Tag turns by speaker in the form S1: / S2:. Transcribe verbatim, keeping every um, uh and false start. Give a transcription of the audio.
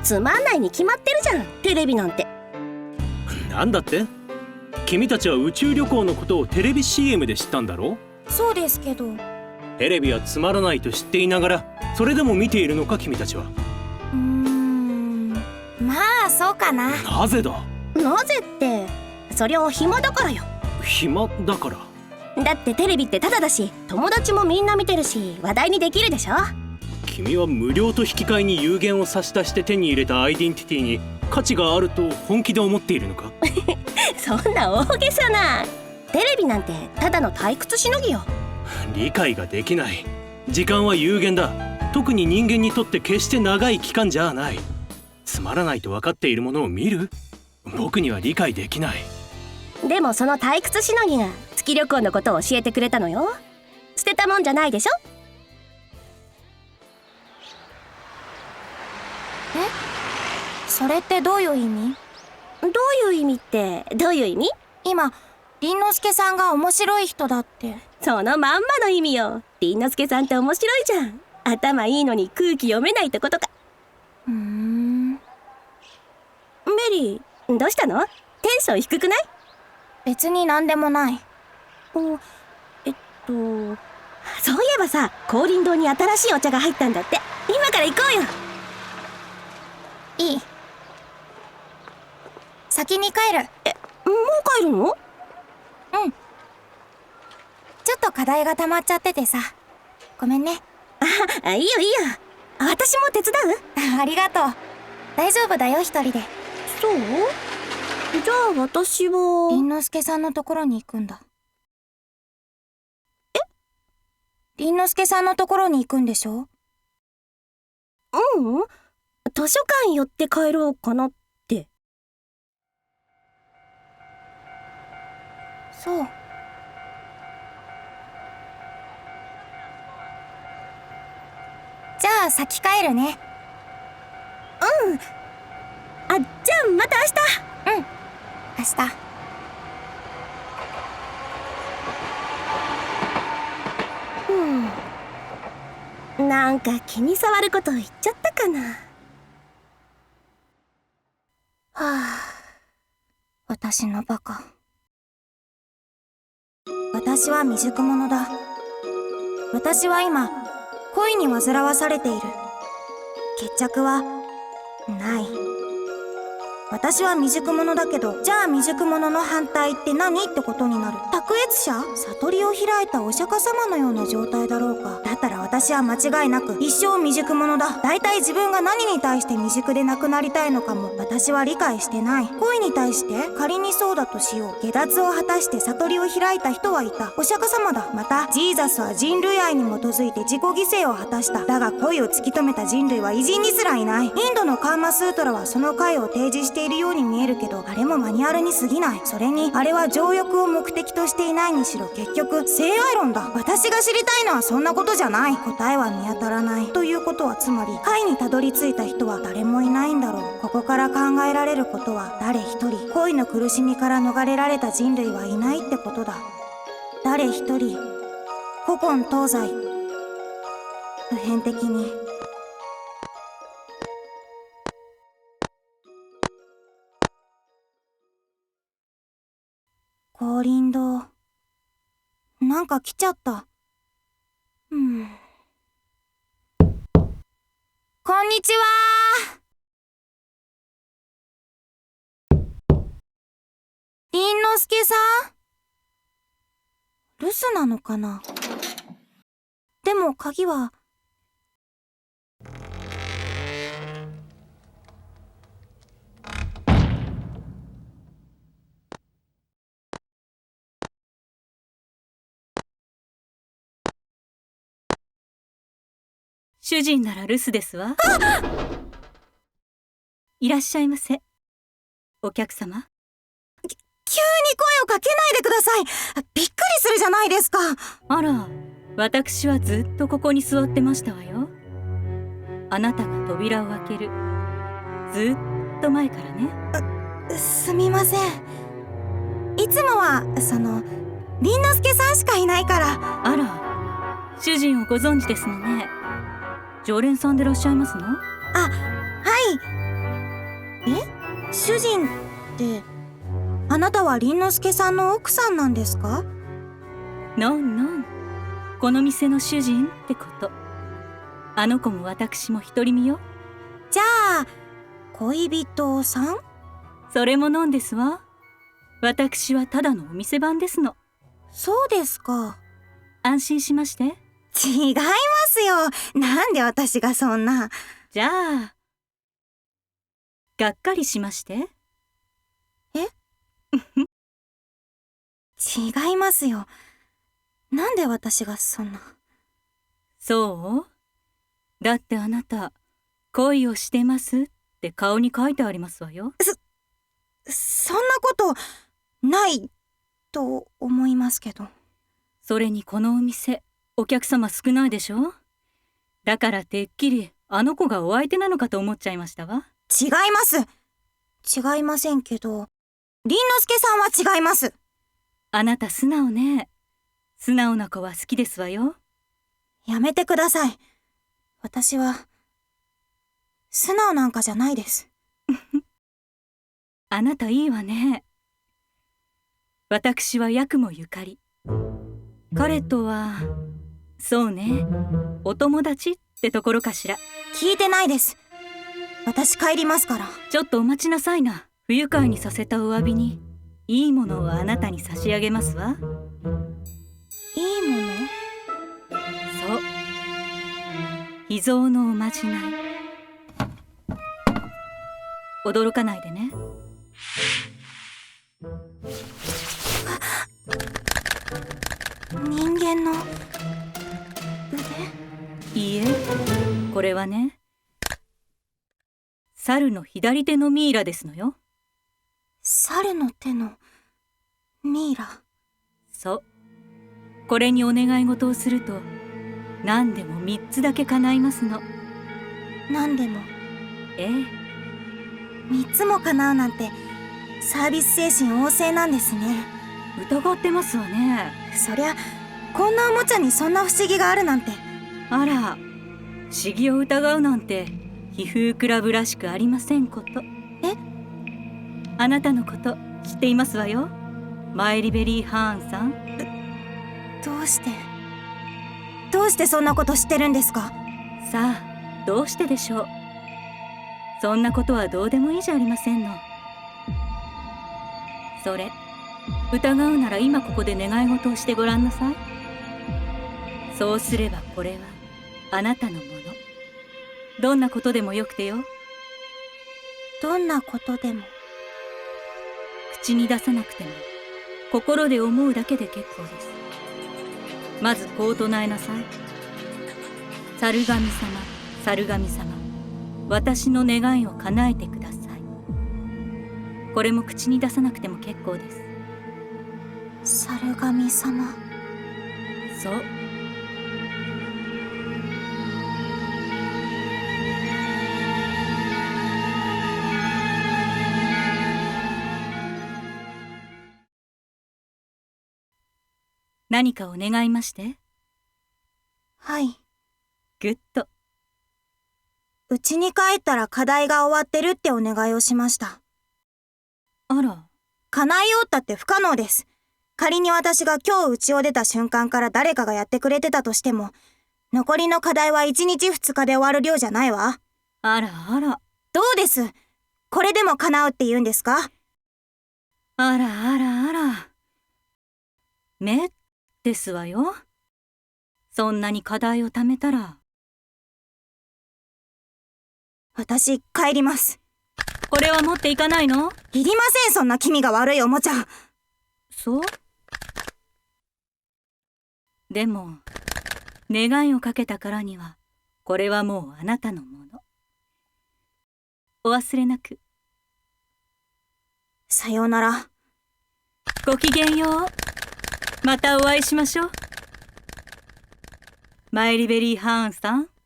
S1: つまんないに決まってるじゃん、テレビなんて。
S2: なんだって？君たちは宇宙旅行のことをテレビ シーエム で知ったんだろ？
S3: そうですけど。
S2: テレビはつまらないと知っていながらそれでも見ているのか君たちは。
S3: うーん、まあそうかな。
S2: なぜだ？
S1: なぜって、そりゃ暇だからよ。
S2: 暇だから？
S1: だってテレビってタダだし、友達もみんな見てるし、話題にできるでしょ。
S2: 君は無料と引き換えに有限を差し出して手に入れたアイデンティティに価値があると本気で思っているのか？
S1: そんな大げさな。テレビなんてただの退屈しのぎよ。
S2: 理解ができない。時間は有限だ。特に人間にとって決して長い期間じゃない。つまらないと分かっているものを見る？僕には理解できない。
S1: でもその退屈しのぎが月旅行のことを教えてくれたのよ。捨てたもんじゃないでしょ。
S3: え？それってどういう意味？
S1: どういう意味ってどういう意味？
S3: 今凛之介さんが面白い人だって。
S1: そのまんまの意味よ。凛之介さんって面白いじゃん。頭いいのに空気読めないとことか。
S3: うーん。
S1: メリー、どうしたの？テンション低くない？
S3: 別になんでもない。
S1: お、えっとそういえばさ、光琳堂に新しいお茶が入ったんだって。今から行こうよ。
S3: いい。先に帰る。
S1: え、もう帰るの？
S3: うん。ちょっと課題が溜まっちゃっててさ。ごめんね。
S1: あ、いいよいいよ。私も手伝う？
S3: ありがとう。大丈夫だよ、一人で。
S1: そう？じゃあ私は。
S3: 凛之介さんのところに行くんだ。
S1: え？
S3: 凛之介さんのところに行くんでしょ？
S1: ううん。図書館寄って帰ろうかなって。
S3: そう。じゃあ先帰るね。
S1: うん。あ、じゃあまた明日。
S3: うん。明日。
S1: うん。なんか気に障ること言っちゃったかな。は
S3: あ。私のバカ。私は未熟者だ。私は今恋に煩わされている。決着はない。私は未熟者だけど、じゃあ未熟者の反対って何ってことになる。卓越者？悟りを開いたお釈迦様のような状態だろうか。だったら私は間違いなく一生未熟者だ。だいたい自分が何に対して未熟でなくなりたいのかも私は理解してない。恋に対して仮にそうだとしよう。下脱を果たして悟りを開いた人はいた。お釈迦様だ。またジーザスは人類愛に基づいて自己犠牲を果たした。だが恋を突き止めた人類は偉人にすらいない。インドのカーマスートラはその解を提示しているように見えるけど、あれもマニュアルに過ぎない。それにあれは情欲を目的としていないにしろ結局性愛論だ。私が知りたいのはそんなことじゃない。答えは見当たらない。ということはつまり解にたどり着いた人は誰もいないんだろう。ここから考えられることは誰一人恋の苦しみから逃れられた人類はいないってことだ。誰一人古今東西普遍的に。光琳堂。なんか来ちゃった。うん。こんにちはー。凛之介さん？留守なのかな？でも鍵は。
S4: 主人なら留守ですわ。いらっしゃいませ。お客様。
S3: き、急に声をかけないでください。びっくりするじゃないですか。
S4: あら、私はずっとここに座ってましたわよ。あなたが扉を開けるずっと前からね。
S3: すみません。いつもはその凛之介さんしかいないから。
S4: あら、主人をご存知ですのね。常連さんでいらっしゃいますの？
S3: あ、はい。 主人って、あなたは凛之介さんの奥さんなんですか？
S4: のんのん、この店の主人ってこと。あの子も私も独り身よ。
S3: じゃあ、恋人さん？
S4: それものんですわ。私はただのお店番ですの。
S3: そうですか。
S4: 安心しまして。
S3: 違いますよ。なんで私がそんな。
S4: じゃあ、がっかりしまして。
S3: え違いますよ。なんで私がそんな。
S4: そうだってあなた、恋をしてますって顔に書いてありますわよ。
S3: そんなことないと思いますけど。
S4: それにこのお店、お客様少ないでしょ。だからてっきりあの子がお相手なのかと思っちゃいましたわ。
S3: 違います。違いませんけど、凛之介さんは違います。
S4: あなた素直ね。素直な子は好きですわよ。
S3: やめてください。私は素直なんかじゃないです。
S4: あなたいいわね。私は八雲ゆかり。彼とはそうね、お友達ってところかしら。
S3: 聞いてないです。私帰りますから。
S4: ちょっとお待ちなさいな。不愉快にさせたお詫びにいいものをあなたに差し上げますわ。
S3: いいもの？
S4: そう、秘蔵のおまじない。驚かないでね。
S3: 人間の腕？
S4: いいえ、これはね、猿の左手のミイラですのよ。
S3: 猿の手のミイラ。
S4: そう、これにお願い事をすると何でも三つだけ叶いますの。
S3: 何でも？
S4: ええ、
S3: 三つも叶うなんてサービス精神旺盛なんですね。
S4: 疑ってますわね。
S3: そりゃこんなおもちゃにそんな不思議があるなんて。
S4: あら、不思議を疑うなんて皮膚クラブらしくありませんこと。
S3: え？
S4: あなたのこと知っていますわよ、マイリベリー・ハーンさん。
S3: どうしてどうしてそんなこと知ってるんですか？
S4: さあ、どうしてでしょう。そんなことはどうでもいいじゃありませんの。それ、疑うなら今ここで願い事をしてごらんなさい。そうすればこれはあなたのもの。どんなことでもよくてよ。
S3: どんなことでも？
S4: 口に出さなくても心で思うだけで結構です。まずこう唱えなさい。猿神様、猿神様、私の願いを叶えてください。これも口に出さなくても結構です。
S3: 猿神様。
S4: そう。何かお願いまして。
S3: はい。
S4: ぐっと。
S3: 家に帰ったら課題が終わってるってお願いをしました。
S4: あら。
S3: 叶えようったって不可能です。仮に私が今日家を出た瞬間から誰かがやってくれてたとしても、残りの課題はいちにちふつかで終わる量じゃないわ。
S4: あらあら。
S3: どうです？これでも叶うって言うんですか？
S4: あらあらあら。めですわよ。そんなに課題を貯めたら。
S3: 私、帰ります。
S4: これは持っていかないの？
S3: いりません、そんな気味が悪いおもちゃ。
S4: そう？でも、願いをかけたからには、これはもうあなたのもの。お忘れなく。
S3: さようなら。
S4: ごきげんよう。またお会いしましょう。マイリベリー・ハーンさん。